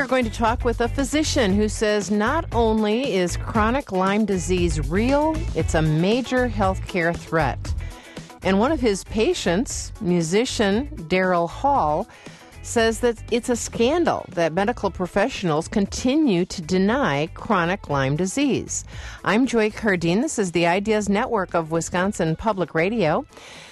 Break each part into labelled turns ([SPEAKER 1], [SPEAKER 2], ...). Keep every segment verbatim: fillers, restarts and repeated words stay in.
[SPEAKER 1] are going to talk with a physician who says not only is chronic Lyme disease real, it's a major healthcare threat. And one of his patients, musician Daryl Hall, says that it's a scandal that medical professionals continue to deny chronic Lyme disease. I'm Joy Cardine. This is the Ideas Network of Wisconsin Public Radio.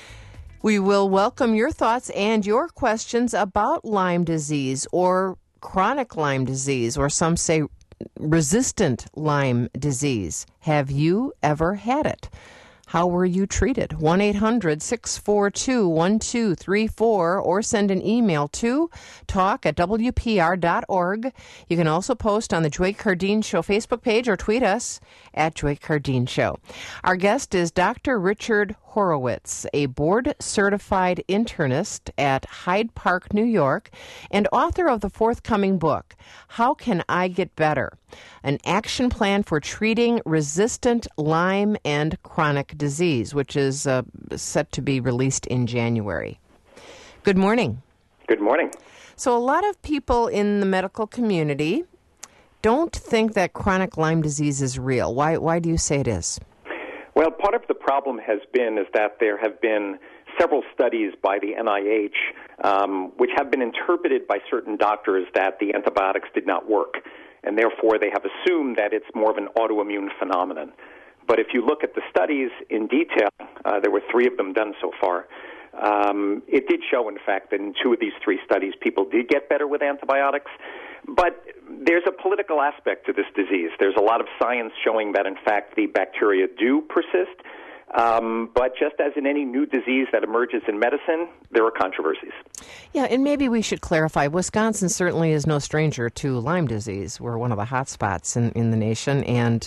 [SPEAKER 1] We will welcome your thoughts and your questions about Lyme disease or chronic Lyme disease, or some say resistant Lyme disease. Have you ever had it? How were you treated? one eight hundred six four two one two three four or send an email to talk at w p r dot org. You can also post on the Joy Cardine Show Facebook page or tweet us at Joy Cardine Show. Our guest is Doctor Richard Horowitz, a board-certified internist at Hyde Park, New York, and author of the forthcoming book, How Can I Get Better? An action plan for treating resistant Lyme and chronic disease, which is uh, set to be released in January. Good morning.
[SPEAKER 2] Good morning.
[SPEAKER 1] So a lot of people in the medical community don't think that chronic Lyme disease is real. Why, why do you say it is?
[SPEAKER 2] Well, part of the problem has been is that there have been several studies by the N I H um, which have been interpreted by certain doctors that the antibiotics did not work, and therefore they have assumed that it's more of an autoimmune phenomenon. But if you look at the studies in detail, uh, there were three of them done so far, um, it did show, in fact, that in two of these three studies, people did get better with antibiotics. But there's a political aspect to this disease. There's a lot of science showing that, in fact, the bacteria do persist. Um, but just as in any new disease that emerges in medicine, there are controversies.
[SPEAKER 1] Yeah, and maybe we should clarify, Wisconsin certainly is no stranger to Lyme disease. We're one of the hot spots in, in the nation, and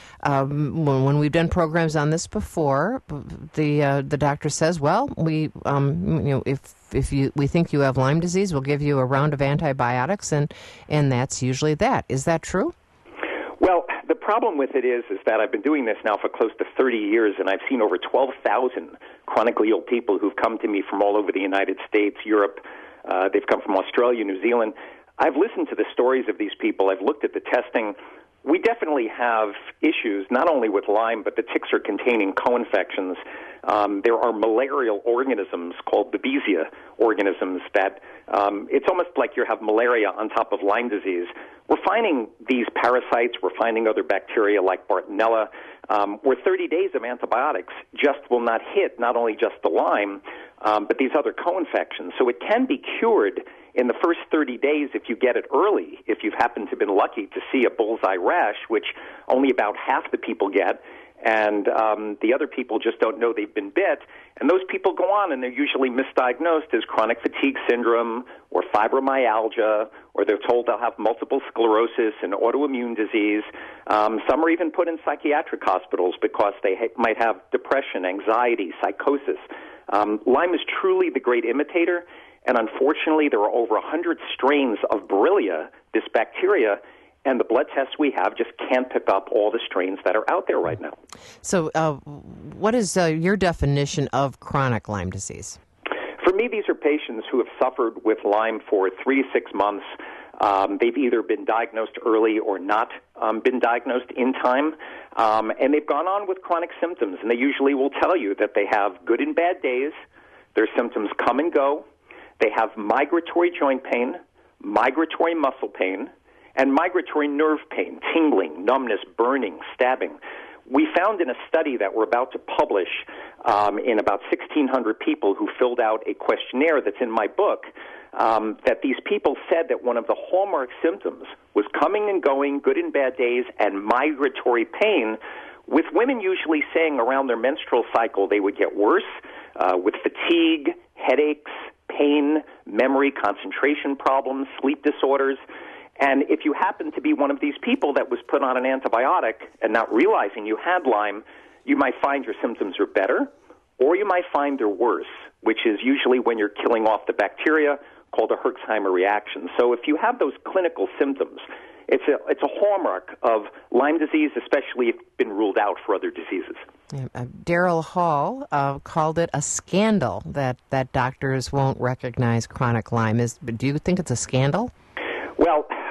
[SPEAKER 1] um, when, when we've done programs on this before, the uh, the doctor says, well, we um, you know, if if you we think you have Lyme disease, we'll give you a round of antibiotics, and, and that's usually that. Is that true?
[SPEAKER 2] Well, the problem with it is, is that I've been doing this now for close to thirty years, and I've seen over twelve thousand chronically ill people who've come to me from all over the United States, Europe. Uh, they've come from Australia, New Zealand. I've listened to the stories of these people. I've looked at the testing. We definitely have issues, not only with Lyme, but the ticks are containing co-infections. Um, there are malarial organisms called Babesia organisms that um, it's almost like you have malaria on top of Lyme disease. We're finding these parasites. We're finding other bacteria like Bartonella, um, where thirty days of antibiotics just will not hit not only just the Lyme, um, but these other co-infections. So it can be cured in the first thirty days if you get it early, if you've happened to have been lucky to see a bullseye rash, which only about half the people get, and um, the other people just don't know they've been bit. And those people go on, and they're usually misdiagnosed as chronic fatigue syndrome or fibromyalgia, or they're told they'll have multiple sclerosis and autoimmune disease. Um, some are even put in psychiatric hospitals because they ha- might have depression, anxiety, psychosis. Um, Lyme is truly the great imitator, and unfortunately there are over one hundred strains of Borrelia, this bacteria, and the blood tests we have just can't pick up all the strains that are out there right now.
[SPEAKER 1] So uh, what is uh, your definition of chronic Lyme disease?
[SPEAKER 2] For me, these are patients who have suffered with Lyme for three to six months. Um, they've either been diagnosed early or not um, been diagnosed in time, um, and they've gone on with chronic symptoms, and they usually will tell you that they have good and bad days. Their symptoms come and go. They have migratory joint pain, migratory muscle pain, and migratory nerve pain, tingling, numbness, burning, stabbing. We found in a study that we're about to publish um, in about sixteen hundred people who filled out a questionnaire that's in my book, um, that these people said that one of the hallmark symptoms was coming and going, good and bad days, and migratory pain, with women usually saying around their menstrual cycle they would get worse, uh, with fatigue, headaches, pain, memory, concentration problems, sleep disorders. And if you happen to be one of these people that was put on an antibiotic and not realizing you had Lyme, you might find your symptoms are better, or you might find they're worse, which is usually when you're killing off the bacteria, called a Herxheimer reaction. So if you have those clinical symptoms, it's a it's a hallmark of Lyme disease, especially if it's been ruled out for other diseases.
[SPEAKER 1] Yeah, uh, Daryl Hall uh, called it a scandal that, that doctors won't recognize chronic Lyme. Is do you think it's a scandal?
[SPEAKER 2] Well,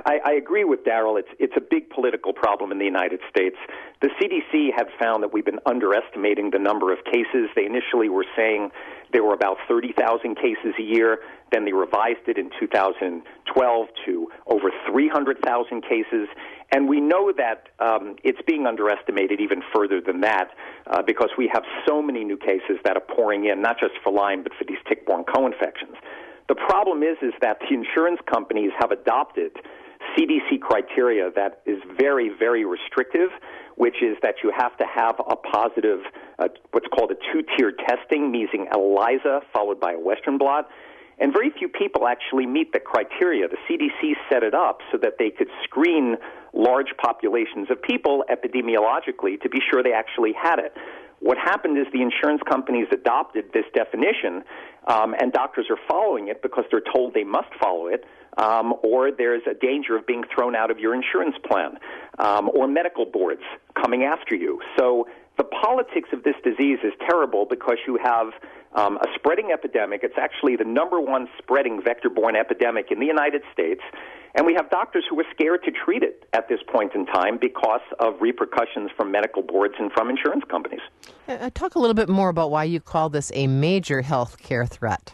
[SPEAKER 2] I, I agree with Darrell. It's it's a big political problem in the United States. The C D C had found that we've been underestimating the number of cases. They initially were saying there were about thirty thousand cases a year. Then they revised it in two thousand twelve to over three hundred thousand cases. And we know that um, it's being underestimated even further than that uh, because we have so many new cases that are pouring in, not just for Lyme, but for these tick-borne co-infections. The problem is, is that the insurance companies have adopted C D C criteria that is very, very restrictive, which is that you have to have a positive, uh, what's called a two-tier testing, meaning ELISA followed by a Western blot. And very few people actually meet the criteria. The C D C set it up so that they could screen large populations of people epidemiologically to be sure they actually had it. What happened is the insurance companies adopted this definition, um, and doctors are following it because they're told they must follow it, um, or there's a danger of being thrown out of your insurance plan, um, or medical boards coming after you. So the politics of this disease is terrible because you have um, a spreading epidemic. It's actually the number one spreading vector-borne epidemic in the United States, and we have doctors who are scared to treat it at this point in time because of repercussions from medical boards and from insurance companies.
[SPEAKER 1] Uh, talk a little bit more about why you call this a major health care threat.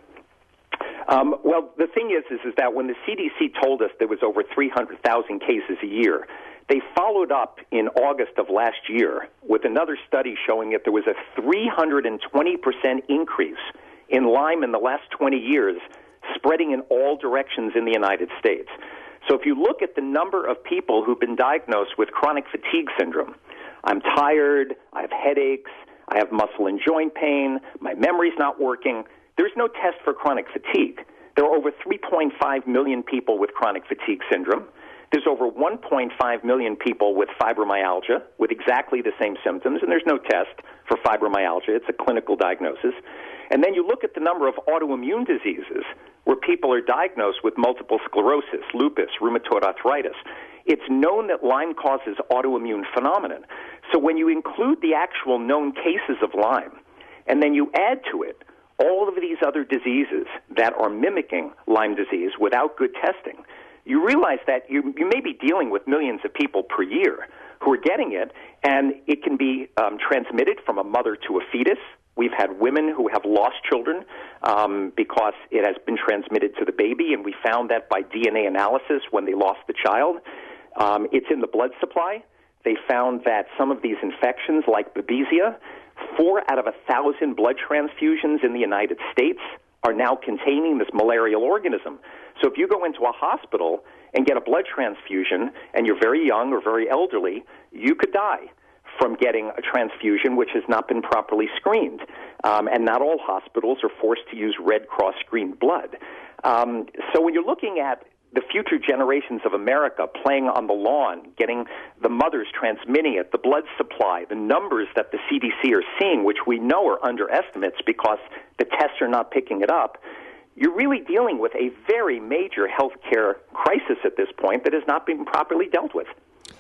[SPEAKER 2] Um, well, the thing is, is, is that when the C D C told us there was over three hundred thousand cases a year, they followed up in August of last year with another study showing that there was a three hundred twenty percent increase in Lyme in the last twenty years, spreading in all directions in the United States. So if you look at the number of people who've been diagnosed with chronic fatigue syndrome, I'm tired, I have headaches, I have muscle and joint pain, my memory's not working, there's no test for chronic fatigue. There are over three point five million people with chronic fatigue syndrome. There's over one point five million people with fibromyalgia with exactly the same symptoms, and there's no test for fibromyalgia. It's a clinical diagnosis. And then you look at the number of autoimmune diseases where people are diagnosed with multiple sclerosis, lupus, rheumatoid arthritis. It's known that Lyme causes autoimmune phenomenon. So when you include the actual known cases of Lyme, and then you add to it all of these other diseases that are mimicking Lyme disease without good testing, you realize that you, you may be dealing with millions of people per year who are getting it, and it can be um, transmitted from a mother to a fetus. We've had women who have lost children um, because it has been transmitted to the baby, and we found that by D N A analysis when they lost the child. Um, it's in the blood supply. They found that some of these infections, like Babesia, four out of a thousand blood transfusions in the United States are now containing this malarial organism. So if you go into a hospital and get a blood transfusion and you're very young or very elderly, you could die from getting a transfusion which has not been properly screened. Um, and not all hospitals are forced to use Red Cross screened blood. Um, so when you're looking at the future generations of America playing on the lawn, getting the mothers transmitting it, the blood supply, the numbers that the C D C are seeing, which we know are underestimates because the tests are not picking it up, you're really dealing with a very major health care crisis at this point that has not been properly dealt with.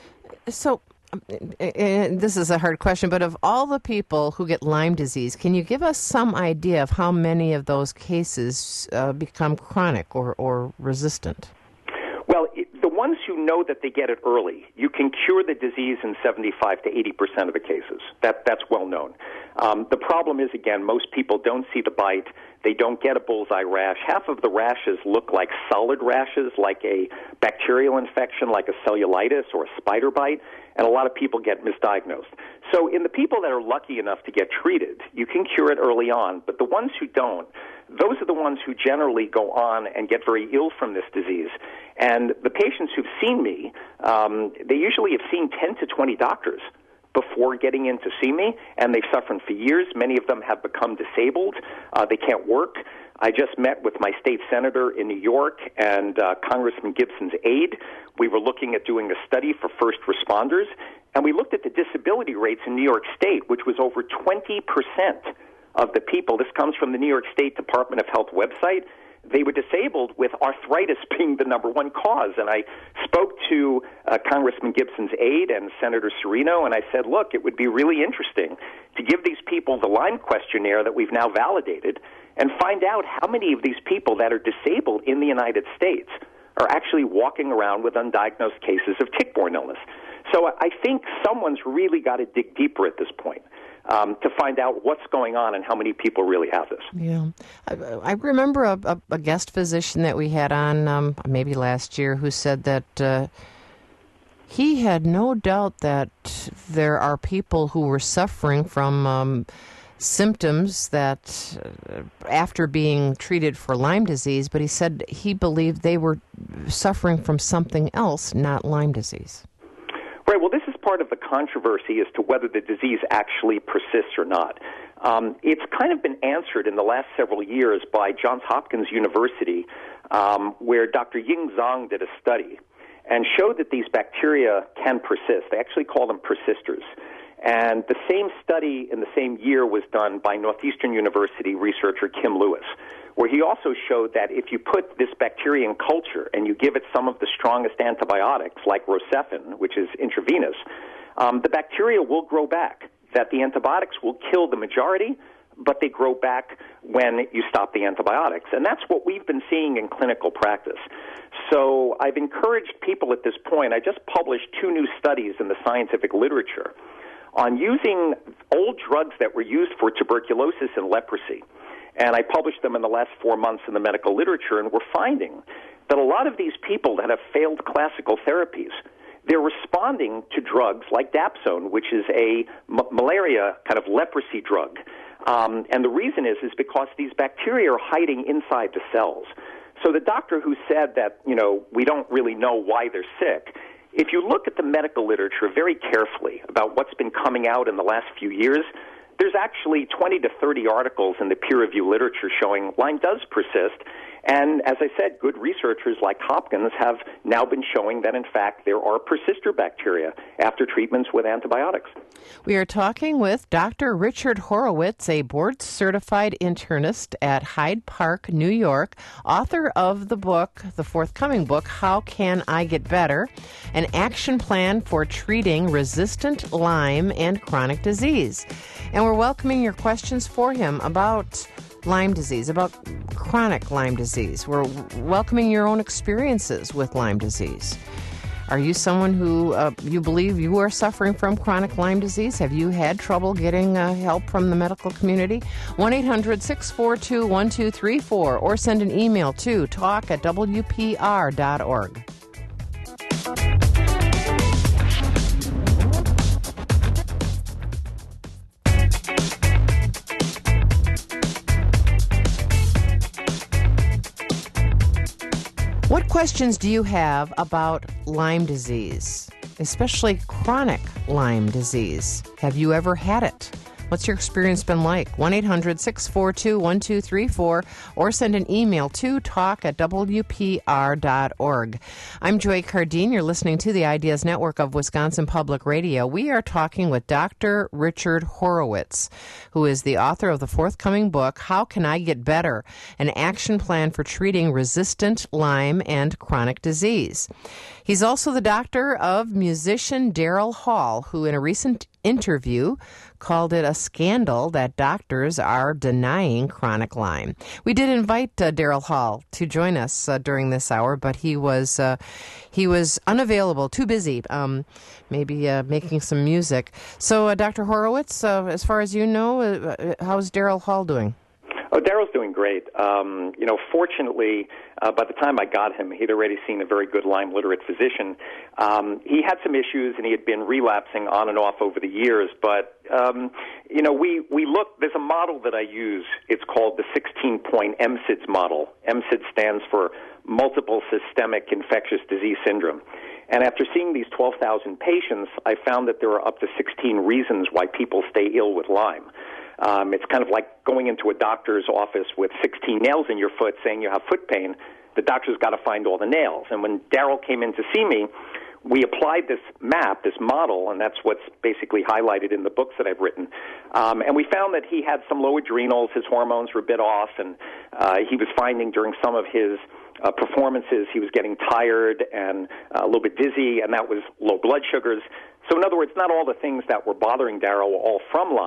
[SPEAKER 1] So, and this is a hard question, but of all the people who get Lyme disease, can you give us some idea of how many of those cases uh, become chronic or, or resistant?
[SPEAKER 2] Well, it, the ones who know that they get it early, you can cure the disease in seventy-five to eighty percent of the cases. That, that's well known. Um, the problem is, again, most people don't see the bite. They don't get a bullseye rash. Half of the rashes look like solid rashes, like a bacterial infection, like a cellulitis or a spider bite, and a lot of people get misdiagnosed. So in the people that are lucky enough to get treated, you can cure it early on, but the ones who don't, those are the ones who generally go on and get very ill from this disease. And the patients who've seen me, um, they usually have seen ten to twenty doctors before getting in to see me, and they've suffered for years. Many of them have become disabled. Uh, they can't work. I just met with my state senator in New York and uh, Congressman Gibson's aide. We were looking at doing a study for first responders, and we looked at the disability rates in New York State, which was over twenty percent of the people. This comes from the New York State Department of Health website. They were disabled with arthritis being the number one cause. And I spoke to uh, Congressman Gibson's aide and Senator Serino, and I said, look, it would be really interesting to give these people the Lyme questionnaire that we've now validated and find out how many of these people that are disabled in the United States are actually walking around with undiagnosed cases of tick-borne illness. So I think someone's really got to dig deeper at this point um, to find out what's going on and how many people really have this.
[SPEAKER 1] Yeah. I, I remember a, a, a guest physician that we had on um, maybe last year who said that uh, he had no doubt that there are people who were suffering from um, symptoms that uh, after being treated for Lyme disease, but he said he believed they were suffering from something else, not Lyme disease.
[SPEAKER 2] Right. Well, this is part of the controversy as to whether the disease actually persists or not. Um, it's kind of been answered in the last several years by Johns Hopkins University, um, where Doctor Ying Zhang did a study and showed that these bacteria can persist. They actually call them persisters. And the same study in the same year was done by Northeastern University researcher Kim Lewis, where he also showed that if you put this bacteria in culture and you give it some of the strongest antibiotics, like Rocephin, which is intravenous, um, the bacteria will grow back, that the antibiotics will kill the majority, but they grow back when you stop the antibiotics. And that's what we've been seeing in clinical practice. So I've encouraged people at this point. I just published two new studies in the scientific literature on using old drugs that were used for tuberculosis and leprosy. And I published them in the last four months in the medical literature, and we're finding that a lot of these people that have failed classical therapies, they're responding to drugs like Dapsone, which is a m- malaria kind of leprosy drug. Um, and the reason is, is because these bacteria are hiding inside the cells. So the doctor who said that, you know, we don't really know why they're sick, if you look at the medical literature very carefully about what's been coming out in the last few years, there's actually twenty to thirty articles in the peer-reviewed literature showing Lyme does persist. And as I said, good researchers like Hopkins have now been showing that, in fact, there are persister bacteria after treatments with antibiotics.
[SPEAKER 1] We are talking with Doctor Richard Horowitz, a board-certified internist at Hyde Park, New York, author of the book, the forthcoming book, How Can I Get Better? An Action Plan for Treating Resistant Lyme and Chronic Disease. And we're welcoming your questions for him about Lyme disease, about chronic Lyme disease. We're welcoming your own experiences with Lyme disease. Are you someone who uh, you believe you are suffering from chronic Lyme disease? Have you had trouble getting uh, help from the medical community? one eight hundred six four two one two three four or send an email to talk at w p r dot org. What questions do you have about Lyme disease, especially chronic Lyme disease? Have you ever had it? What's your experience been like? one eight hundred six four two one two three four or send an email to talk at w p r dot org. I'm Joy Cardine. You're listening to the Ideas Network of Wisconsin Public Radio. We are talking with Doctor Richard Horowitz, who is the author of the forthcoming book, How Can I Get Better? An Action Plan for Treating Resistant Lyme and Chronic Disease. He's also the doctor of musician Daryl Hall, who in a recent interview called it a scandal that doctors are denying chronic Lyme. We did invite uh, Daryl Hall to join us uh, during this hour, but he was uh, he was unavailable, too busy, um, maybe uh, making some music. So, uh, Doctor Horowitz, uh, as far as you know, uh, how's Daryl Hall doing?
[SPEAKER 2] Oh, Daryl's doing great. Um, you know, fortunately, uh, by the time I got him, he'd already seen a very good Lyme literate physician. Um, he had some issues, and he had been relapsing on and off over the years. But, um, you know, we, we look, there's a model that I use. It's called the sixteen-point M S I D S model. M S I D S stands for Multiple Systemic Infectious Disease Syndrome. And after seeing these twelve thousand patients, I found that there are up to sixteen reasons why people stay ill with Lyme. Um, it's kind of like going into a doctor's office with sixteen nails in your foot saying you have foot pain. The doctor's got to find all the nails. And when Daryl came in to see me, we applied this map, this model, and that's what's basically highlighted in the books that I've written. Um, and we found that he had some low adrenals, his hormones were a bit off, and uh, he was finding during some of his uh, performances he was getting tired and uh, a little bit dizzy, and that was low blood sugars. So in other words, not all the things that were bothering Daryl were all from Lyme,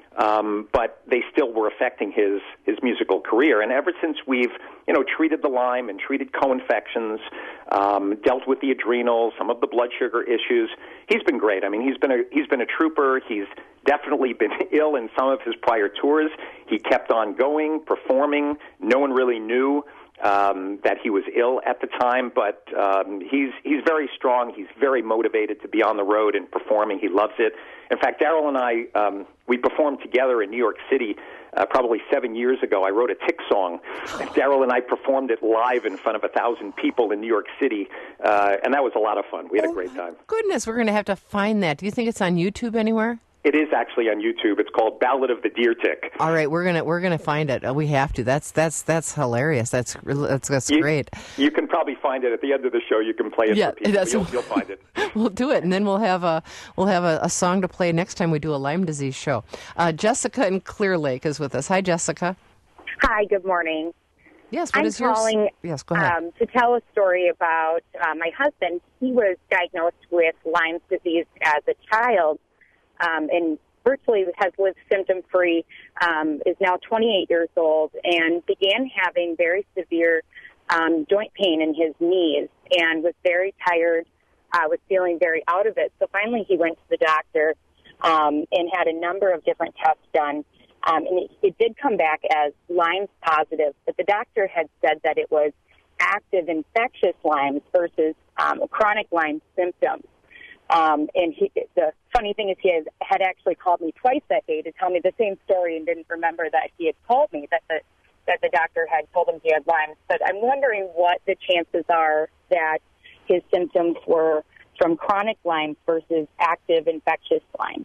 [SPEAKER 2] Um, but they still were affecting his, his musical career. And ever since we've, you know, treated the Lyme and treated co-infections, um, dealt with the adrenals, some of the blood sugar issues, he's been great. I mean, he's been a, he's been a trooper. He's definitely been ill in some of his prior tours. He kept on going, performing. No one really knew Um, that he was ill at the time, but um, he's he's very strong. He's very motivated to be on the road and performing. He loves it. In fact, Daryl and I, um, we performed together in New York City uh, probably seven years ago. I wrote a Tick song, and Daryl and I performed it live in front of a thousand people in New York City, uh, and that was a lot of fun. We had
[SPEAKER 1] oh,
[SPEAKER 2] a great time.
[SPEAKER 1] Goodness, we're going to have to find that. Do you think it's on YouTube anywhere?
[SPEAKER 2] It is actually on YouTube. It's called Ballad of the Deer Tick.
[SPEAKER 1] All right, we're gonna we're gonna find it. Oh, we have to. That's that's that's hilarious. That's that's, that's
[SPEAKER 2] you,
[SPEAKER 1] great.
[SPEAKER 2] You can probably find it at the end of the show. You can play it
[SPEAKER 1] yeah,
[SPEAKER 2] for people.
[SPEAKER 1] That's,
[SPEAKER 2] you'll, you'll find it.
[SPEAKER 1] We'll do it, and then we'll have a we'll have a, a song to play next time we do a Lyme disease show. Uh, Jessica in Clear Lake is with us. Hi, Jessica.
[SPEAKER 3] Hi. Good morning.
[SPEAKER 1] Yes. What
[SPEAKER 3] I'm
[SPEAKER 1] is
[SPEAKER 3] calling
[SPEAKER 1] yours? Yes. Go ahead.
[SPEAKER 3] Um, to tell a story about uh, my husband. He was diagnosed with Lyme disease as a child, um, and virtually has lived symptom-free, um, is now twenty-eight years old, and began having very severe um, joint pain in his knees and was very tired, uh, was feeling very out of it. So finally he went to the doctor um, and had a number of different tests done, um, and it, it did come back as Lyme positive, but the doctor had said that it was active infectious Lyme versus um, chronic Lyme symptoms. Um, and he, the funny thing is he has, had actually called me twice that day to tell me the same story and didn't remember that he had told me that the that the doctor had told him he had Lyme. But I'm wondering what the chances are that his symptoms were from chronic Lyme versus active infectious Lyme.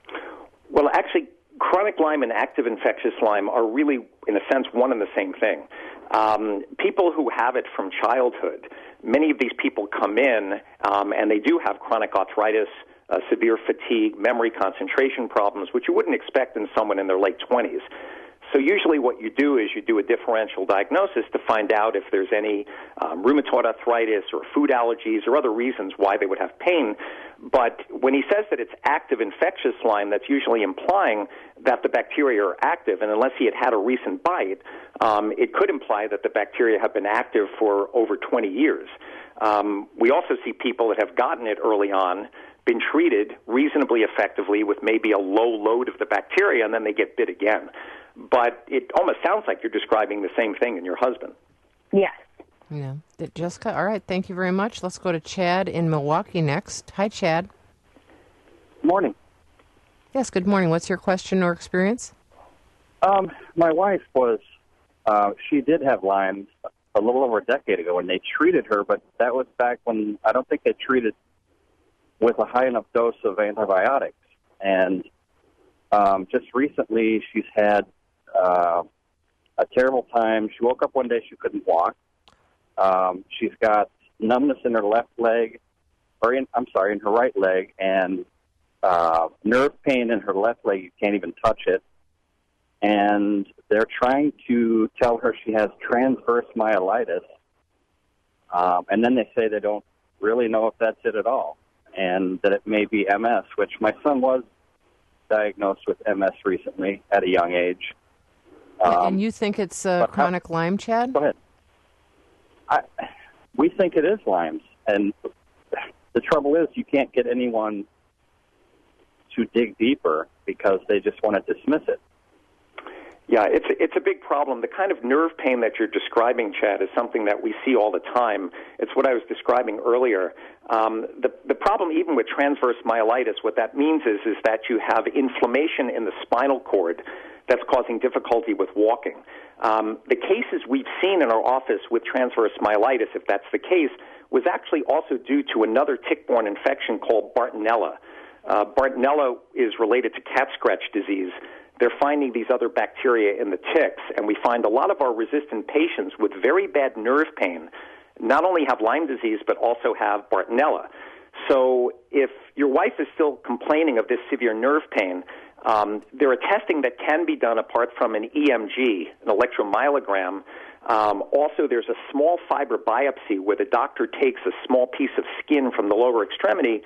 [SPEAKER 2] Well, actually, chronic Lyme and active infectious Lyme are really, in a sense, one and the same thing. Um, people who have it from childhood, many of these people come in um, and they do have chronic arthritis, uh, severe fatigue, memory, concentration problems, which you wouldn't expect in someone in their late twenties. So usually what you do is you do a differential diagnosis to find out if there's any um, rheumatoid arthritis or food allergies or other reasons why they would have pain. But when he says that it's active infectious Lyme, that's usually implying that the bacteria are active. And unless he had had a recent bite, um, it could imply that the bacteria have been active for over twenty years. Um, we also see people that have gotten it early on, been treated reasonably effectively with maybe a low load of the bacteria, and then they get bit again. But it almost sounds like you're describing the same thing in your husband.
[SPEAKER 3] Yes.
[SPEAKER 1] Yeah. Jessica, all right, thank you very much. Let's go to Chad in Milwaukee next. Hi, Chad.
[SPEAKER 4] Morning.
[SPEAKER 1] Yes, good morning. What's your question or experience?
[SPEAKER 4] Um, my wife was, uh, she did have Lyme a little over a decade ago, and they treated her, but that was back when I don't think they treated with a high enough dose of antibiotics. And um, just recently she's had uh, a terrible time. She woke up one day, she couldn't walk. Um, she's got numbness in her left leg, or in, I'm sorry, in her right leg, and uh, nerve pain in her left leg. You can't even touch it. And they're trying to tell her she has transverse myelitis. Um, and then they say they don't really know if that's it at all, and that it may be M S, which my son was diagnosed with M S recently at a young age. Um,
[SPEAKER 1] and you think it's uh, chronic how, Lyme, Chad?
[SPEAKER 4] Go ahead. I, we think it is Lyme's, and the trouble is you can't get anyone to dig deeper because they just want to dismiss it.
[SPEAKER 2] Yeah, it's a, it's a big problem. The kind of nerve pain that you're describing, Chad, is something that we see all the time. It's what I was describing earlier. Um, the, the problem even with transverse myelitis, what that means is, is that you have inflammation in the spinal cord that's causing difficulty with walking. Um, the cases we've seen in our office with transverse myelitis, if that's the case, was actually also due to another tick-borne infection called Bartonella. Uh, Bartonella is related to cat scratch disease. They're finding these other bacteria in the ticks, and we find a lot of our resistant patients with very bad nerve pain not only have Lyme disease but also have Bartonella. So if your wife is still complaining of this severe nerve pain, um, there are testing that can be done apart from an E M G, an electromyelogram. Um, also, there's a small fiber biopsy where the doctor takes a small piece of skin from the lower extremity,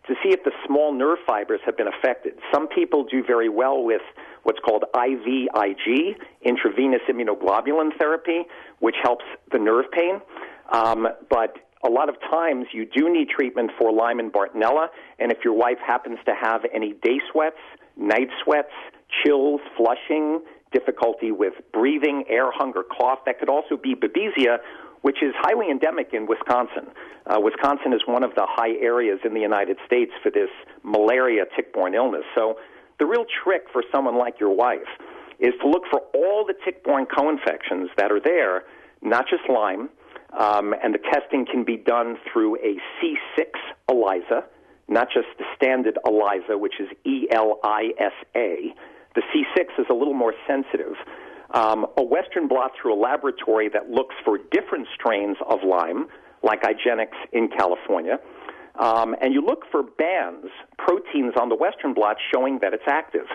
[SPEAKER 2] to see if the small nerve fibers have been affected. Some people do very well with what's called I V I G, intravenous immunoglobulin therapy, which helps the nerve pain. Um, but a lot of times you do need treatment for Lyme and Bartonella, and if your wife happens to have any day sweats, night sweats, chills, flushing, difficulty with breathing, air hunger, cough, that could also be Babesia, which is highly endemic in Wisconsin. Uh, Wisconsin is one of the high areas in the United States for this malaria tick-borne illness. So the real trick for someone like your wife is to look for all the tick-borne co-infections that are there, not just Lyme, um, and the testing can be done through a C six ELISA, not just the standard ELISA, which is E L I S A. The C six is a little more sensitive. Um, a Western blot through a laboratory that looks for different strains of Lyme, like IGeneX in California, um, and you look for bands, proteins on the Western blot showing that it's active.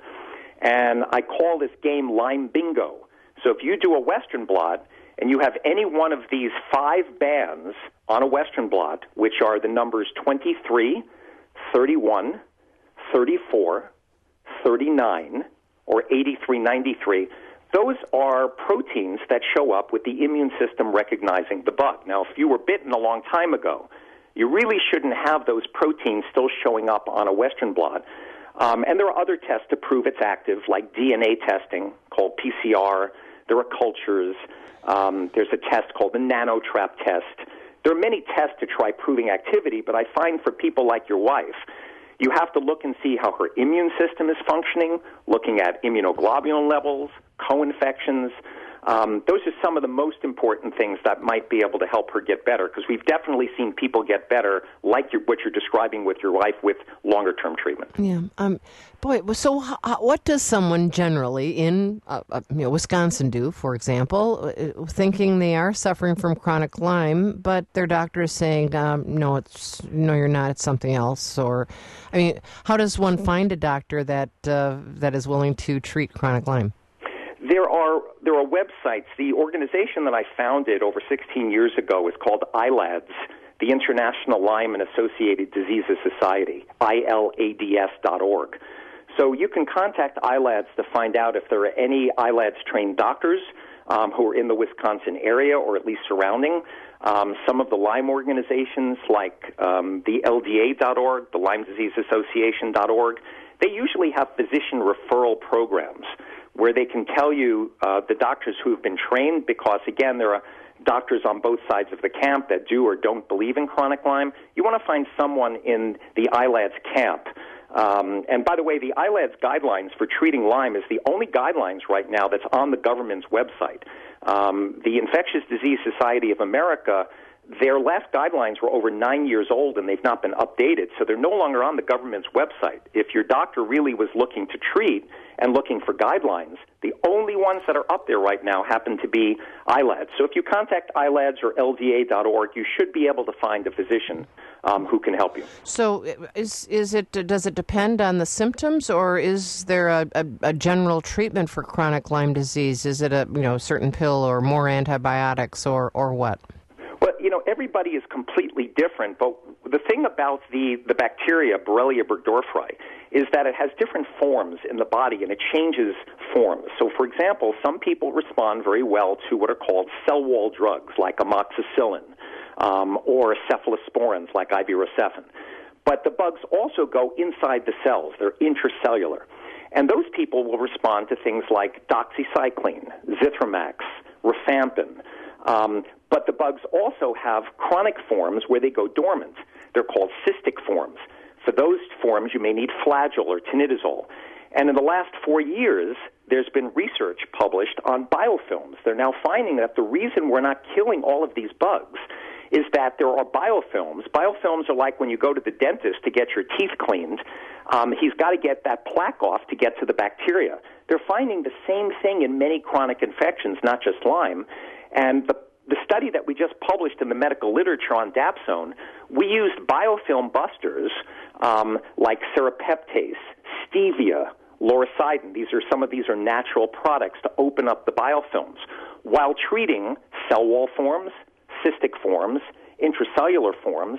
[SPEAKER 2] And I call this game Lyme Bingo. So if you do a Western blot and you have any one of these five bands on a Western blot, which are the numbers twenty-three, thirty-one, thirty-four, thirty-nine, or eighty-three ninety-three, those are proteins that show up with the immune system recognizing the bug. Now, if you were bitten a long time ago, you really shouldn't have those proteins still showing up on a Western blot. Um, and there are other tests to prove it's active, like D N A testing called P C R. There are cultures. Um, there's a test called the NanoTrap test. There are many tests to try proving activity, but I find for people like your wife, you have to look and see how her immune system is functioning, looking at immunoglobulin levels, co-infections. Um, those are some of the most important things that might be able to help her get better, because we've definitely seen people get better, like you're, what you're describing with your wife, with longer-term treatment.
[SPEAKER 1] Yeah. Um, boy, so how, what does someone generally in uh, uh, you know, Wisconsin do, for example, uh, thinking they are suffering from chronic Lyme, but their doctor is saying, um, no, it's no, you're not, it's something else? Or, I mean, how does one find a doctor that uh, that is willing to treat chronic Lyme?
[SPEAKER 2] There are there are websites. The organization that I founded over sixteen years ago is called I LADS, the International Lyme and Associated Diseases Society, I L A D S dot org. So you can contact I LADS to find out if there are any I LADS-trained doctors um, who are in the Wisconsin area or at least surrounding. Um, some of the Lyme organizations, like um, the L D A dot org, the Lyme Disease Association dot org, they usually have physician referral programs where they can tell you uh, the doctors who have been trained, because, again, there are doctors on both sides of the camp that do or don't believe in chronic Lyme. You want to find someone in the I LADS camp. Um, and, by the way, the I LADS guidelines for treating Lyme is the only guidelines right now that's on the government's website. Um, the Infectious Disease Society of America, their last guidelines were over nine years old, and they've not been updated, so they're no longer on the government's website. If your doctor really was looking to treat and looking for guidelines, the only ones that are up there right now happen to be I LADS. So if you contact I LADS or L D A dot org, you should be able to find a physician um, who can help you.
[SPEAKER 1] So is is it does it depend on the symptoms, or is there a, a, a general treatment for chronic Lyme disease? Is it a you know certain pill or more antibiotics or, or what?
[SPEAKER 2] Well, you know, everybody is completely different, but the thing about the, the bacteria, Borrelia burgdorferi, is that it has different forms in the body, and it changes forms. So, for example, some people respond very well to what are called cell wall drugs, like amoxicillin, um, or cephalosporins, like ibuprofen. But the bugs also go inside the cells. They're intracellular. And those people will respond to things like doxycycline, Zithromax, rifampin. Um, but the bugs also have chronic forms where they go dormant. They're called cystic forms. For those forms, you may need Flagyl or tinidazole. And in the last four years, there's been research published on biofilms. They're now finding that the reason we're not killing all of these bugs is that there are biofilms. Biofilms are like when you go to the dentist to get your teeth cleaned. Um, he's got to get that plaque off to get to the bacteria. They're finding the same thing in many chronic infections, not just Lyme. And the, the study that we just published in the medical literature on Dapsone, we used biofilm busters um, like serrapeptase, stevia, lauricidin. These are some of these are natural products to open up the biofilms while treating cell wall forms, cystic forms, intracellular forms,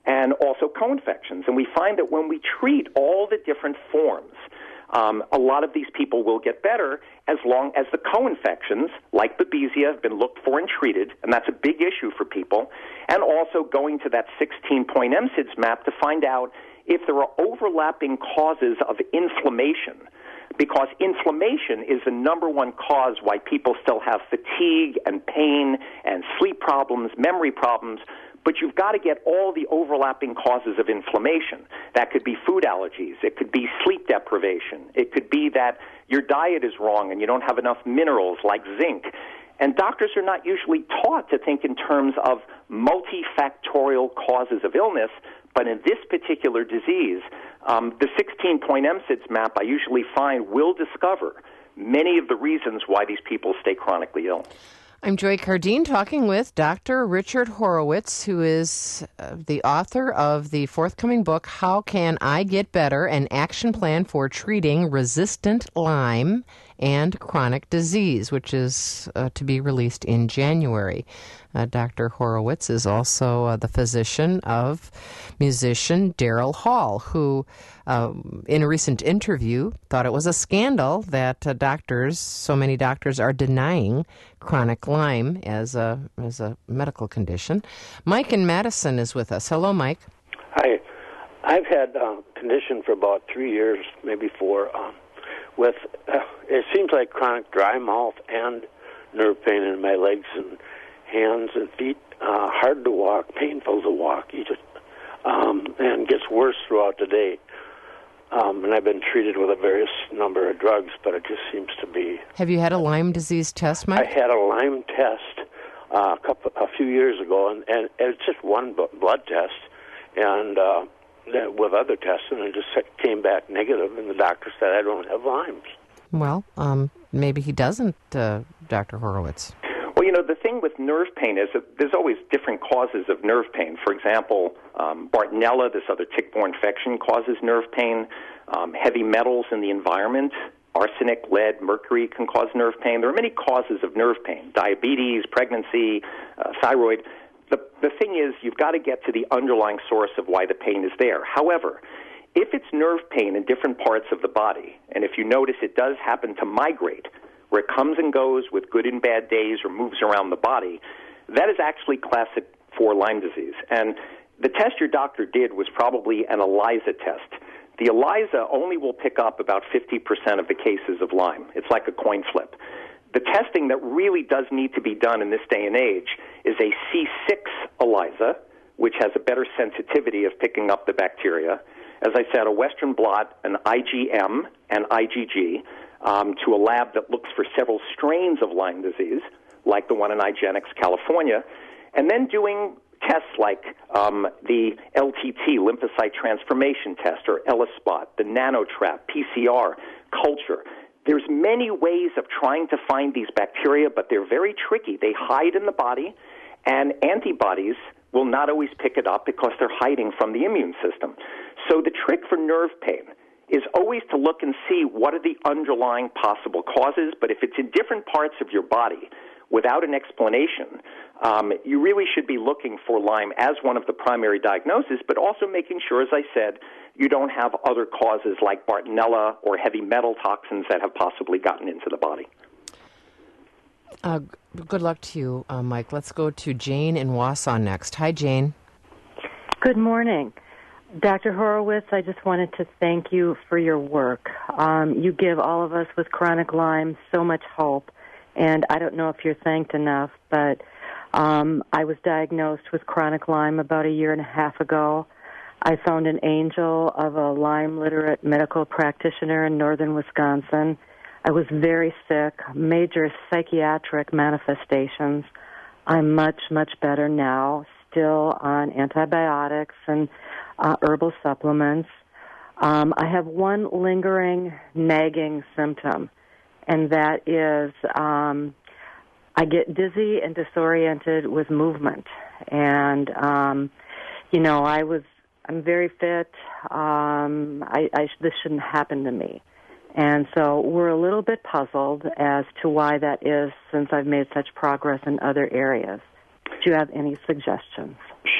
[SPEAKER 2] and also co-infections. And we find that when we treat all the different forms, um, a lot of these people will get better as long as the co-infections, like Babesia, have been looked for and treated, and that's a big issue for people, and also going to that sixteen-point M S I D S map to find out if there are overlapping causes of inflammation, because inflammation is the number one cause why people still have fatigue and pain and sleep problems, memory problems. But you've got to get all the overlapping causes of inflammation. That could be food allergies. It could be sleep deprivation. It could be that your diet is wrong and you don't have enough minerals like zinc. And doctors are not usually taught to think in terms of multifactorial causes of illness, but in this particular disease, um, the sixteen-point M S I D S map I usually find will discover many of the reasons why these people stay chronically ill.
[SPEAKER 1] I'm Joy Cardine talking with Doctor Richard Horowitz, who is uh, the author of the forthcoming book, How Can I Get Better? An Action Plan for Treating Resistant Lyme and Chronic Disease, which is uh, to be released in January. Uh, Doctor Horowitz is also uh, the physician of musician Daryl Hall, who uh, in a recent interview thought it was a scandal that uh, doctors, so many doctors, are denying chronic Lyme as a as a medical condition. Mike in Madison is with us. Hello, Mike.
[SPEAKER 5] Hi. I've had a condition for about three years, maybe four, um, with, uh, it seems like chronic dry mouth and nerve pain in my legs and hands and feet, uh, hard to walk, painful to walk, you just, um, and gets worse throughout the day. Um, and I've been treated with a various number of drugs, but it just seems to be...
[SPEAKER 1] Have you had a Lyme disease test, Mike?
[SPEAKER 5] I had a Lyme test uh, a couple, a few years ago, and, and it's just one blood test, and uh, with other tests, and it just came back negative, and the doctor said I don't have Lyme's.
[SPEAKER 1] Well, um, maybe he doesn't, uh, Doctor Horowitz.
[SPEAKER 2] Well, you know, the thing with nerve pain is that there's always different causes of nerve pain. For example, um, Bartonella, this other tick-borne infection, causes nerve pain. Um, heavy metals in the environment, arsenic, lead, mercury can cause nerve pain. There are many causes of nerve pain, diabetes, pregnancy, uh, thyroid. The, the thing is, you've got to get to the underlying source of why the pain is there. However, if it's nerve pain in different parts of the body, and if you notice it does happen to migrate, where it comes and goes with good and bad days or moves around the body, that is actually classic for Lyme disease. And the test your doctor did was probably an ELISA test. The ELISA only will pick up about fifty percent of the cases of Lyme. It's like a coin flip. The testing that really does need to be done in this day and age is a C six ELISA, which has a better sensitivity of picking up the bacteria. As I said, a Western blot, an I G M and I G G, um, to a lab that looks for several strains of Lyme disease, like the one in IGeneX, California, and then doing tests like um, the L T T, lymphocyte transformation test, or ELISpot, the NanoTrap, P C R, culture. There's many ways of trying to find these bacteria, but they're very tricky. They hide in the body, and antibodies will not always pick it up because they're hiding from the immune system. So the trick for nerve pain is always to look and see what are the underlying possible causes, but if it's in different parts of your body without an explanation, um, you really should be looking for Lyme as one of the primary diagnoses, but also making sure, as I said, you don't have other causes like Bartonella or heavy metal toxins that have possibly gotten into the body.
[SPEAKER 1] Uh, good luck to you, uh, Mike. Let's go to Jane in Wausau next. Hi, Jane.
[SPEAKER 6] Good morning. Doctor Horowitz, I just wanted to thank you for your work. Um, you give all of us with chronic Lyme so much hope, and I don't know if you're thanked enough, but um, I was diagnosed with chronic Lyme about a year and a half ago. I found an angel of a Lyme-literate medical practitioner in northern Wisconsin. I was very sick, major psychiatric manifestations. I'm much, much better now, still on antibiotics and uh, herbal supplements. Um, I have one lingering, nagging symptom, and that is um, I get dizzy and disoriented with movement. And, um, you know, I was, I'm very fit. Um, I, I, this shouldn't happen to me. And so we're a little bit puzzled as to why that is, since I've made such progress in other areas. Do you have any suggestions?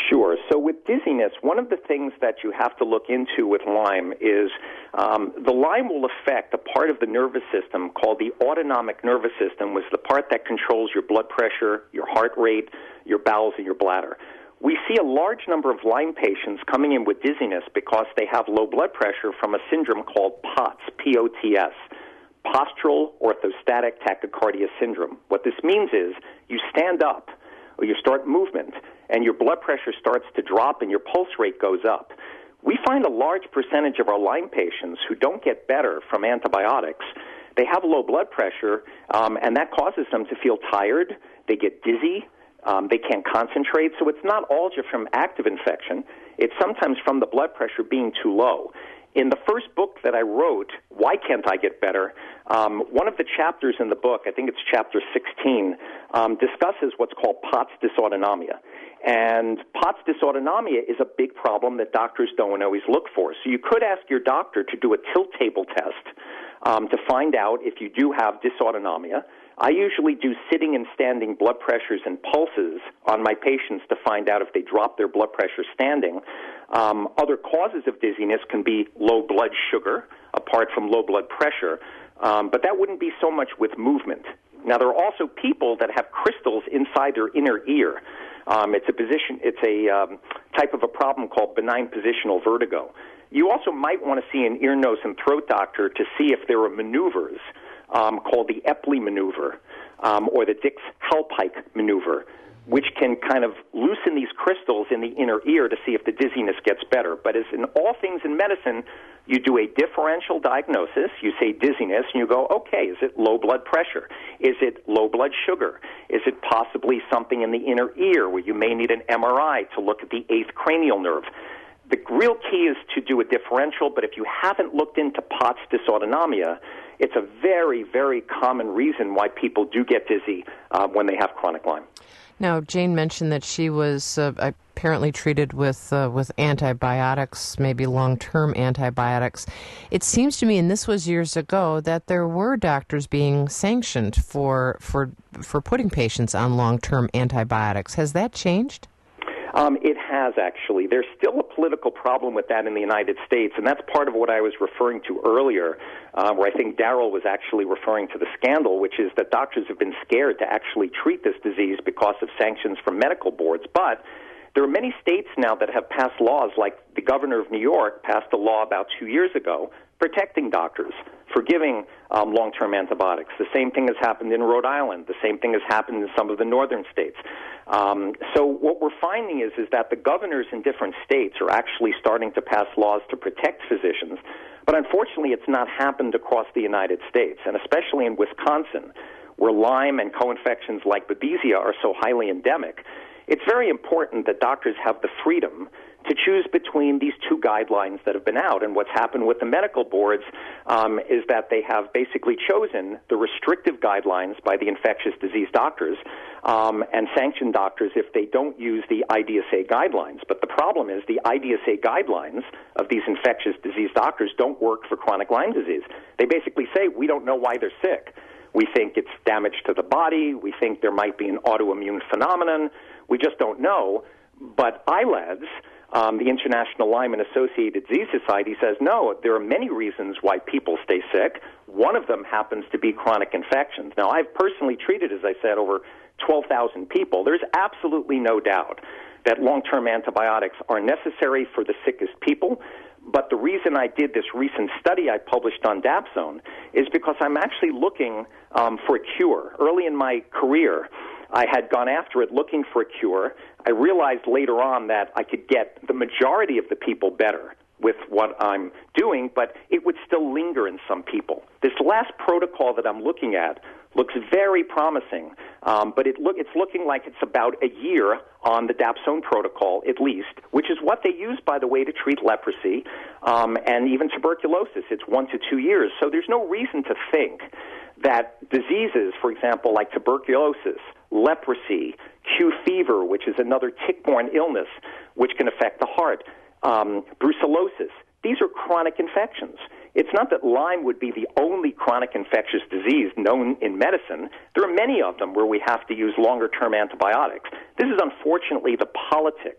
[SPEAKER 2] Sure. So with dizziness, one of the things that you have to look into with Lyme is um, the Lyme will affect a part of the nervous system called the autonomic nervous system, which is the part that controls your blood pressure, your heart rate, your bowels, and your bladder. We see a large number of Lyme patients coming in with dizziness because they have low blood pressure from a syndrome called P O T S, P O T S, postural orthostatic tachycardia syndrome. What this means is you stand up or you start movement, and your blood pressure starts to drop and your pulse rate goes up. We find a large percentage of our Lyme patients who don't get better from antibiotics. They have low blood pressure, um, and that causes them to feel tired. They get dizzy. Um, they can't concentrate. So it's not all just from active infection. It's sometimes from the blood pressure being too low. In the first book that I wrote, Why Can't I Get Better?, um, one of the chapters in the book, I think it's chapter sixteen, um, discusses what's called P O T S dysautonomia. And P O T S dysautonomia is a big problem that doctors don't always look for. So you could ask your doctor to do a tilt table test um, to find out if you do have dysautonomia. I usually do sitting and standing blood pressures and pulses on my patients to find out if they drop their blood pressure standing. Um, other causes of dizziness can be low blood sugar, apart from low blood pressure, um, but that wouldn't be so much with movement. Now, there are also people that have crystals inside their inner ear. Um, it's a position. It's a um, type of a problem called benign positional vertigo. You also might want to see an ear, nose, and throat doctor to see if there are maneuvers Um, called the Epley maneuver um, or the Dix-Hallpike maneuver, which can kind of loosen these crystals in the inner ear to see if the dizziness gets better. But as in all things in medicine, you do a differential diagnosis. You say dizziness, and you go, okay, is it low blood pressure? Is it low blood sugar? Is it possibly something in the inner ear where you may need an M R I to look at the eighth cranial nerve? The real key is to do a differential, but if you haven't looked into P O T S dysautonomia, it's a very, very common reason why people do get dizzy uh, when they have chronic Lyme.
[SPEAKER 1] Now, Jane mentioned that she was uh, apparently treated with uh, with antibiotics, maybe long-term antibiotics. It seems to me, and this was years ago, that there were doctors being sanctioned for for for putting patients on long-term antibiotics. Has that changed?
[SPEAKER 2] Um, it has, actually. There's still a political problem with that in the United States, and that's part of what I was referring to earlier, uh, where I think Darrell was actually referring to the scandal, which is that doctors have been scared to actually treat this disease because of sanctions from medical boards. But there are many states now that have passed laws, like the governor of New York passed a law about two years ago protecting doctors for giving um, long-term antibiotics. The same thing has happened in Rhode Island. The same thing has happened in some of the northern states. Um, so what we're finding is, is that the governors in different states are actually starting to pass laws to protect physicians. But unfortunately, it's not happened across the United States, and especially in Wisconsin, where Lyme and co-infections like Babesia are so highly endemic. It's very important that doctors have the freedom to choose between these two guidelines that have been out. And what's happened with the medical boards um, is that they have basically chosen the restrictive guidelines by the infectious disease doctors um, and sanctioned doctors if they don't use the I D S A guidelines. But the problem is the I D S A guidelines of these infectious disease doctors don't work for chronic Lyme disease. They basically say, we don't know why they're sick. We think it's damage to the body. We think there might be an autoimmune phenomenon. We just don't know. But I L A D S, um, the International Lyme and Associated Disease Society, says, no, there are many reasons why people stay sick. One of them happens to be chronic infections. Now, I've personally treated, as I said, over twelve thousand people. There's absolutely no doubt that long-term antibiotics are necessary for the sickest people. But the reason I did this recent study I published on Dapsone is because I'm actually looking um, for a cure. Early in my career, I had gone after it looking for a cure. I realized later on that I could get the majority of the people better with what I'm doing, but it would still linger in some people. This last protocol that I'm looking at looks very promising, um, but it look, it's looking like it's about a year on the Dapsone protocol at least, which is what they use, by the way, to treat leprosy um, and even tuberculosis. It's one to two years. So there's no reason to think that diseases, for example, like tuberculosis, leprosy, Q fever, which is another tick-borne illness which can affect the heart, um, brucellosis, these are chronic infections. It's not that Lyme would be the only chronic infectious disease known in medicine. There are many of them where we have to use longer-term antibiotics. This is unfortunately the politics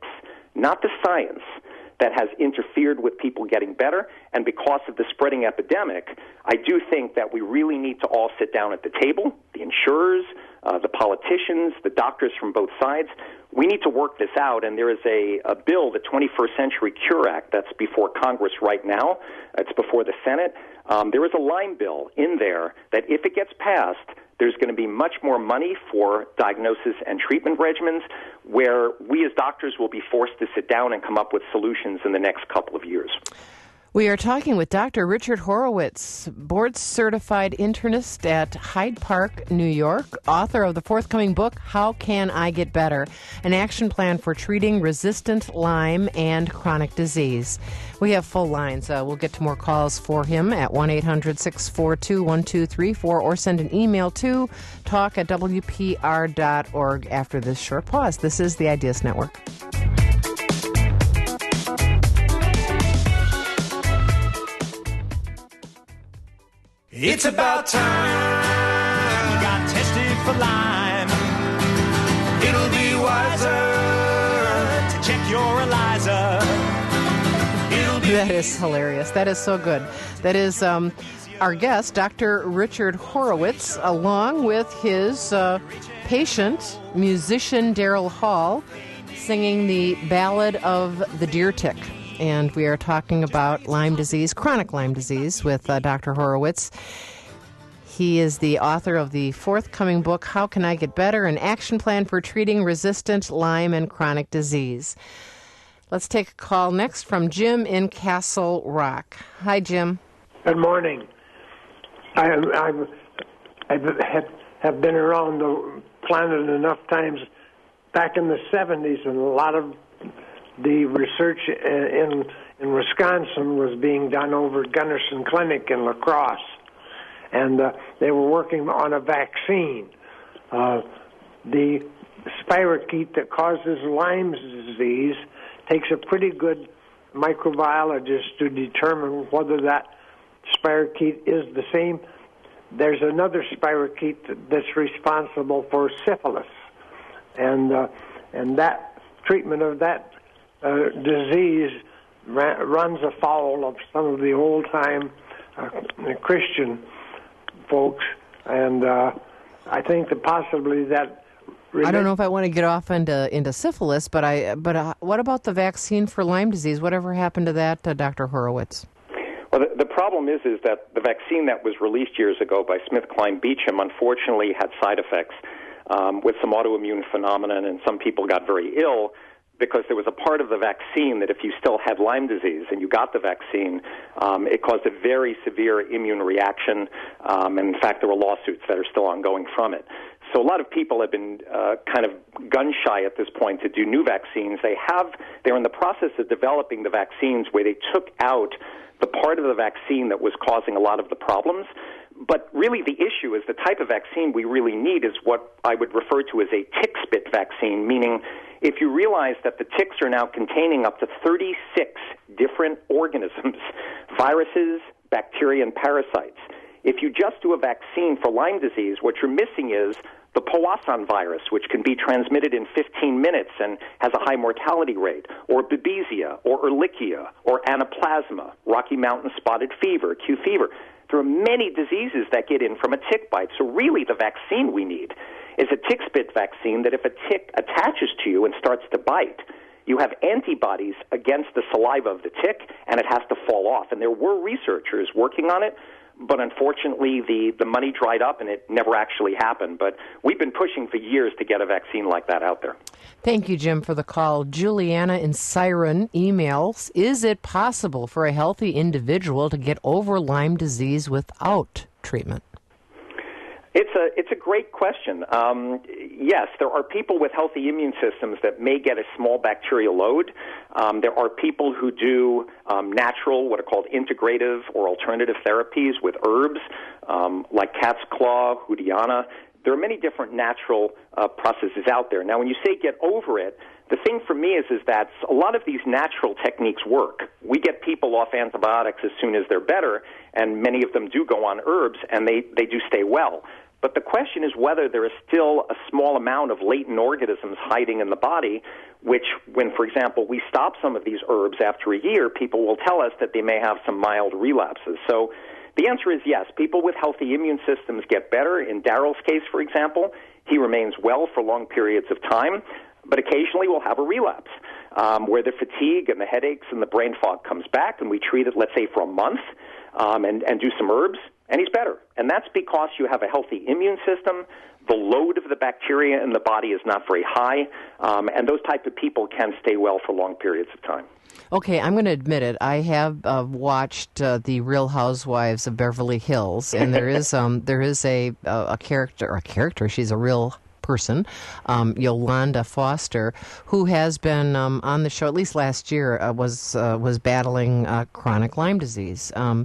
[SPEAKER 2] not the science, that has interfered with people getting better. And because of the spreading epidemic, I do think that we really need to all sit down at the table, the insurers, uh, the politicians, the doctors from both sides. We need to work this out, and there is a, a bill, the twenty-first Century Cure Act, that's before Congress right now. It's before the Senate. Um, there is a Lyme bill in there that if it gets passed, there's going to be much more money for diagnosis and treatment regimens where we as doctors will be forced to sit down and come up with solutions in the next couple of years.
[SPEAKER 1] We are talking with Doctor Richard Horowitz, board-certified internist at Hyde Park, New York, author of the forthcoming book, How Can I Get Better? An action plan for treating resistant Lyme and chronic disease. We have full lines. Uh, we'll get to more calls for him at one eight hundred six four two one two three four or send an email to talk at w p r dot org after this short pause. This is the Ideas Network.
[SPEAKER 7] It's about time you got tested for Lyme. It'll be wiser to check your ELISA. It'll be
[SPEAKER 1] That is hilarious. That is so good. That is um, our guest, Doctor Richard Horowitz, along with his uh, patient, musician Daryl Hall, singing the Ballad of the Deer Tick. And we are talking about Lyme disease, chronic Lyme disease, with uh, Doctor Horowitz. He is the author of the forthcoming book, How Can I Get Better? An action plan for treating resistant Lyme and chronic disease. Let's take a call next from Jim in Castle Rock. Hi, Jim.
[SPEAKER 8] Good morning. I I've, I've have, have been around the planet enough times back in the seventies, and a lot of the research in in Wisconsin was being done over at Gunderson Clinic in La Crosse, and uh, they were working on a vaccine. Uh, the spirochete that causes Lyme disease takes a pretty good microbiologist to determine whether that spirochete is the same. There's another spirochete that's responsible for syphilis, and uh, and that treatment of that Uh, disease ra- runs afoul of some of the old-time uh, Christian folks, and uh, I think that possibly that. Relig-
[SPEAKER 1] I don't know if I want to get off into into syphilis, but I but uh, what about the vaccine for Lyme disease? Whatever happened to that, uh, Doctor Horowitz?
[SPEAKER 2] Well, the, the problem is is that the vaccine that was released years ago by SmithKline Beecham unfortunately had side effects um, with some autoimmune phenomenon, and some people got very ill, because there was a part of the vaccine that if you still had Lyme disease and you got the vaccine, um, it caused a very severe immune reaction. Um, and in fact, there were lawsuits that are still ongoing from it. So a lot of people have been uh, kind of gun-shy at this point to do new vaccines. They have, they're in the process of developing the vaccines where they took out the part of the vaccine that was causing a lot of the problems. But really the issue is the type of vaccine we really need is what I would refer to as a tick-spit vaccine, meaning if you realize that the ticks are now containing up to thirty-six different organisms, viruses, bacteria, and parasites, if you just do a vaccine for Lyme disease, what you're missing is the Powassan virus, which can be transmitted in fifteen minutes and has a high mortality rate, or Babesia, or Ehrlichia, or Anaplasma, Rocky Mountain spotted fever, Q fever. There are many diseases that get in from a tick bite. So really the vaccine we need is a tick-spit vaccine that if a tick attaches to you and starts to bite, you have antibodies against the saliva of the tick, and it has to fall off. And there were researchers working on it, but unfortunately the, the money dried up and it never actually happened. But we've been pushing for years to get a vaccine like that out there.
[SPEAKER 1] Thank you, Jim, for the call. Juliana in Siren emails, is it possible for a healthy individual to get over Lyme disease without treatment?
[SPEAKER 2] It's a it's a great question. Um, yes, there are people with healthy immune systems that may get a small bacterial load. Um, there are people who do um, natural, what are called integrative or alternative therapies with herbs, um, like cat's claw, Houdiniana. There are many different natural uh, processes out there. Now, when you say get over it, the thing for me is is that a lot of these natural techniques work. We get people off antibiotics as soon as they're better, and many of them do go on herbs, and they, they do stay well. But the question is whether there is still a small amount of latent organisms hiding in the body, which when, for example, we stop some of these herbs after a year, people will tell us that they may have some mild relapses. So the answer is yes. People with healthy immune systems get better. In Daryl's case, for example, he remains well for long periods of time, but occasionally we'll have a relapse um, where the fatigue and the headaches and the brain fog comes back, and we treat it, let's say, for a month um, and, and do some herbs, and he's better. And that's because you have a healthy immune system. The load of the bacteria in the body is not very high, um, and those type of people can stay well for long periods of time.
[SPEAKER 1] Okay, I'm going to admit it. I have uh, watched uh, the Real Housewives of Beverly Hills, and there is um there is a a, a character, a character. She's a real person, um, Yolanda Foster, who has been um, on the show at least last year. Uh, was uh, was battling uh, chronic Lyme disease. Um,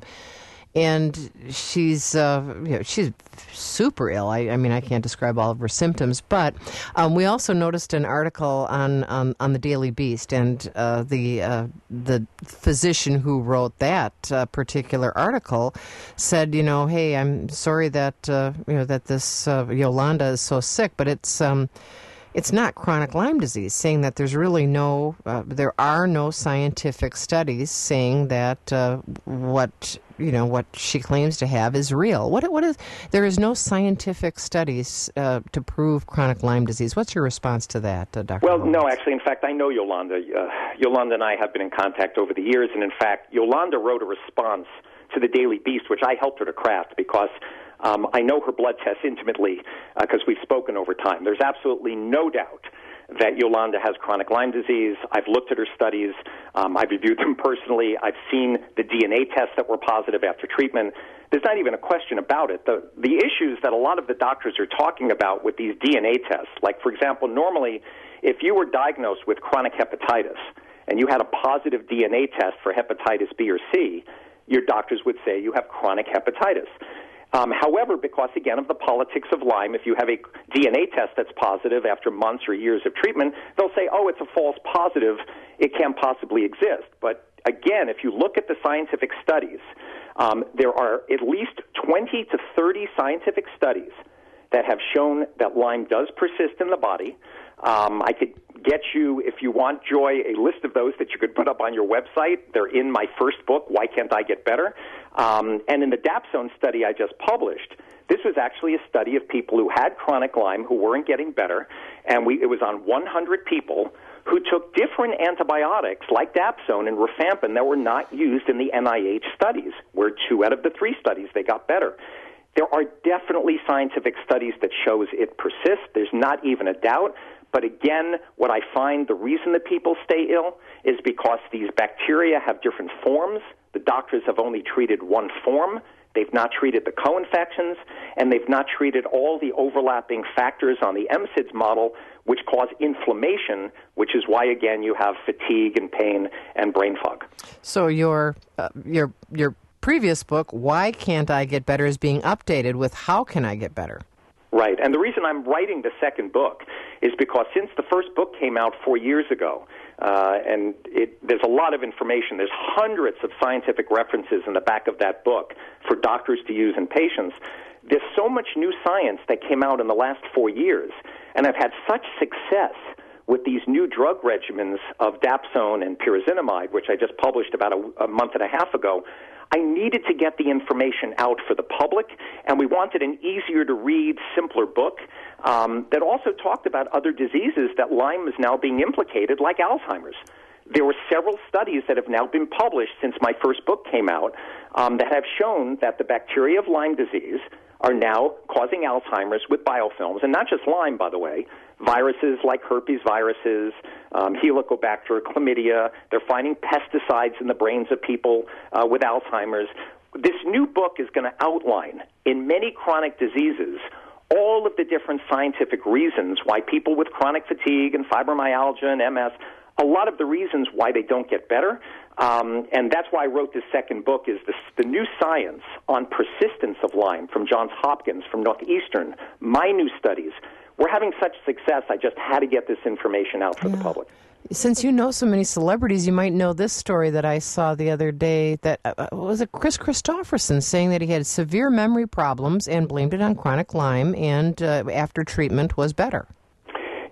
[SPEAKER 1] And she's uh, you know, she's super ill. I, I mean, I can't describe all of her symptoms. But um, we also noticed an article on on, on the Daily Beast, and uh, the uh, the physician who wrote that uh, particular article said, you know, hey, I'm sorry that uh, you know that this uh, Yolanda is so sick, but it's um, it's not chronic Lyme disease, saying that there's really no, uh, there are no scientific studies saying that uh, what, you know, what she claims to have is real. What, what is, there is no scientific studies uh, to prove chronic Lyme disease. What's your response to that, uh, Doctor
[SPEAKER 2] Well,
[SPEAKER 1] Horowitz?
[SPEAKER 2] no, actually, in fact, I know Yolanda. Uh, Yolanda and I have been in contact over the years, and in fact, Yolanda wrote a response to the Daily Beast, which I helped her to craft because Um, I know her blood tests intimately because uh, we've spoken over time. There's absolutely no doubt that Yolanda has chronic Lyme disease. I've looked at her studies. Um, I've reviewed them personally. I've seen the D N A tests that were positive after treatment. There's not even a question about it. The, the issues that a lot of the doctors are talking about with these D N A tests, like, for example, normally if you were diagnosed with chronic hepatitis and you had a positive D N A test for hepatitis B or C, your doctors would say you have chronic hepatitis. Um, however, because, again, of the politics of Lyme, if you have a D N A test that's positive after months or years of treatment, they'll say, oh, it's a false positive. It can't possibly exist. But, again, if you look at the scientific studies, um, there are at least twenty to thirty scientific studies that have shown that Lyme does persist in the body. Um, I could get you, if you want, Joy, a list of those that you could put up on your website. They're in my first book, Why Can't I Get Better? Um, and in the Dapsone study I just published, this was actually a study of people who had chronic Lyme who weren't getting better, and we, it was on one hundred people who took different antibiotics like Dapsone and rifampin that were not used in the N I H studies, where two out of the three studies they got better. There are definitely scientific studies that shows it persists. There's not even a doubt. But again, what I find the reason that people stay ill is because these bacteria have different forms. The doctors have only treated one form. They've not treated the co-infections, and they've not treated all the overlapping factors on the M S I D S model, which cause inflammation, which is why, again, you have fatigue and pain and brain fog.
[SPEAKER 1] So your uh, your your previous book, Why Can't I Get Better, is being updated with How Can I Get Better?
[SPEAKER 2] Right, and the reason I'm writing the second book is because since the first book came out four years ago, uh, and it, there's a lot of information, there's hundreds of scientific references in the back of that book for doctors to use in patients. There's so much new science that came out in the last four years, and I've had such success with these new drug regimens of Dapsone and pyrazinamide, which I just published about a, a month and a half ago. I needed to get the information out for the public, and we wanted an easier-to-read, simpler book um, that also talked about other diseases that Lyme is now being implicated, like Alzheimer's. There were several studies that have now been published since my first book came out um, that have shown that the bacteria of Lyme disease are now causing Alzheimer's with biofilms, and not just Lyme, by the way. Viruses like herpes viruses, um, Helicobacter, chlamydia. They're finding pesticides in the brains of people uh, with Alzheimer's. This new book is going to outline, in many chronic diseases, all of the different scientific reasons why people with chronic fatigue and fibromyalgia and M S, a lot of the reasons why they don't get better. Um, and that's why I wrote this second book, is this, the new science on persistence of Lyme from Johns Hopkins, from Northeastern, my new studies. We're having such success, I just had to get this information out for yeah. the public.
[SPEAKER 1] Since you know so many celebrities, you might know this story that I saw the other day, that uh, was it Chris Christopherson saying that he had severe memory problems and blamed it on chronic Lyme, and uh, after treatment was better.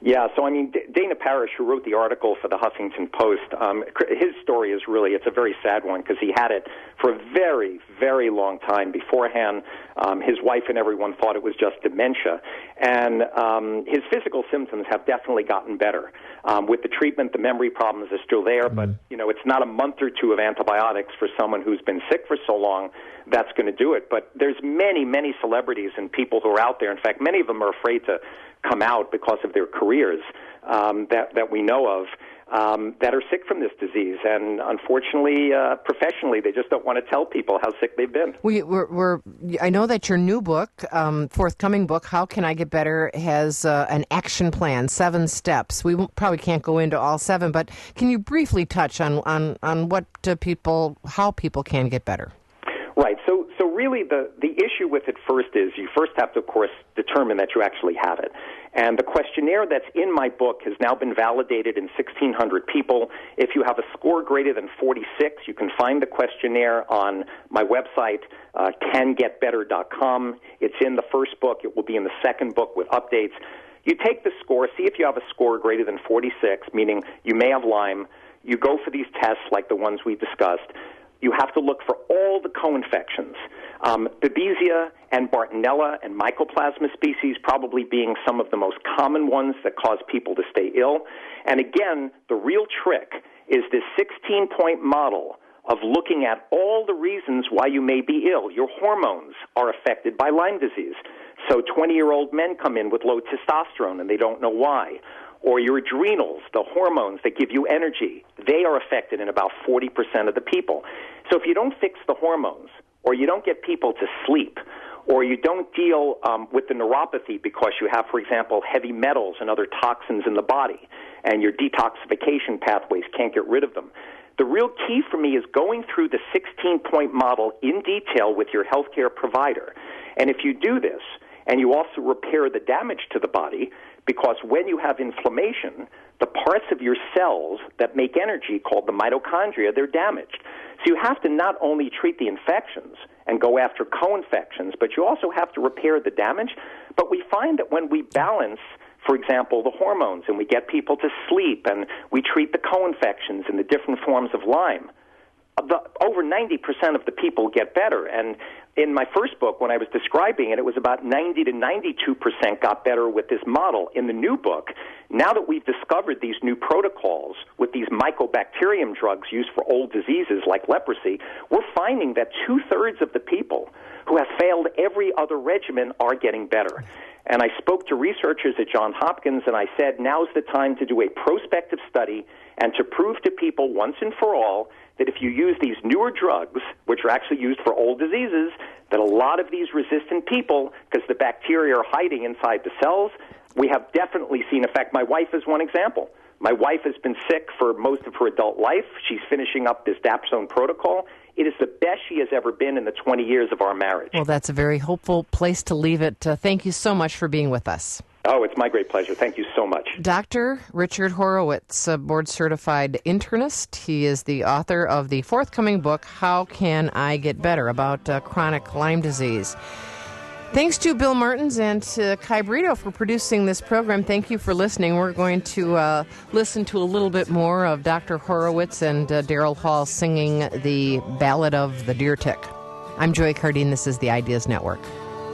[SPEAKER 2] Yeah, so I mean, D- Dana Parrish, who wrote the article for the Huffington Post, um, his story is really, it's a very sad one because he had it for a very, very long time beforehand. Um, his wife and everyone thought it was just dementia. And um, his physical symptoms have definitely gotten better. Um, with the treatment, the memory problems are still there, mm-hmm. but, you know, it's not a month or two of antibiotics for someone who's been sick for so long that's going to do it. But there's many, many celebrities and people who are out there. In fact, many of them are afraid to come out because of their careers um, that, that we know of um, that are sick from this disease. And unfortunately, uh, professionally, they just don't want to tell people how sick they've been.
[SPEAKER 1] We, we're, we're, I know that your new book, um, forthcoming book, How Can I Get Better, has uh, an action plan, seven steps. We probably can't go into all seven, but can you briefly touch on, on, on what uh, people, how people can get better?
[SPEAKER 2] Right. So, so really, the, the issue with it first is you first have to, of course, determine that you actually have it. And the questionnaire that's in my book has now been validated in sixteen hundred people. If you have a score greater than forty-six, you can find the questionnaire on my website, uh, can get better dot com. It's in the first book. It will be in the second book with updates. You take the score, see if you have a score greater than forty-six, meaning you may have Lyme. You go for these tests like the ones we discussed. You have to look for all the co-infections, um, Babesia and Bartonella and Mycoplasma species probably being some of the most common ones that cause people to stay ill. And again, the real trick is this sixteen-point model of looking at all the reasons why you may be ill. Your hormones are affected by Lyme disease. So twenty-year-old men come in with low testosterone and they don't know why. Or your adrenals, the hormones that give you energy, they are affected in about forty percent of the people. So if you don't fix the hormones, or you don't get people to sleep, or you don't deal um, with the neuropathy because you have, for example, heavy metals and other toxins in the body, and your detoxification pathways can't get rid of them, the real key for me is going through the sixteen-point model in detail with your healthcare provider. And if you do this, and you also repair the damage to the body, because when you have inflammation, the parts of your cells that make energy, called the mitochondria, they're damaged. So you have to not only treat the infections and go after co-infections, but you also have to repair the damage. But we find that when we balance, for example, the hormones, and we get people to sleep, and we treat the co-infections and the different forms of Lyme, the, over ninety percent of the people get better. And in my first book, when I was describing it, it was about ninety to ninety-two percent got better with this model. In the new book, now that we've discovered these new protocols with these mycobacterium drugs used for old diseases like leprosy, we're finding that two-thirds of the people who have failed every other regimen are getting better. And I spoke to researchers at Johns Hopkins, and I said, now's the time to do a prospective study and to prove to people once and for all that if you use these newer drugs, which are actually used for old diseases, that a lot of these resistant people, because the bacteria are hiding inside the cells, we have definitely seen, in fact, my wife is one example. My wife has been sick for most of her adult life. She's finishing up this Dapsone protocol. It is the best she has ever been in the twenty years of our marriage.
[SPEAKER 1] Well, that's a very hopeful place to leave it. Uh, thank you so much for being with us.
[SPEAKER 2] Oh, it's my great pleasure. Thank you so much.
[SPEAKER 1] Doctor Richard Horowitz, a board-certified internist. He is the author of the forthcoming book, How Can I Get Better?, about uh, chronic Lyme disease. Thanks to Bill Martins and to Kai Brito for producing this program. Thank you for listening. We're going to uh, listen to a little bit more of Doctor Horowitz and uh, Daryl Hall singing the Ballad of the Deer Tick. I'm Joy Cardine. This is the Ideas Network.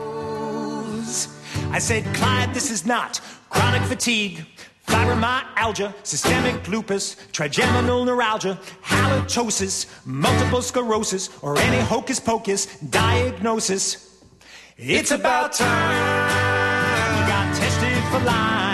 [SPEAKER 7] I said, Clyde, this is not chronic fatigue, fibromyalgia, systemic lupus, trigeminal neuralgia, halitosis, multiple sclerosis, or any hocus-pocus diagnosis. It's about time you got tested for Lyme.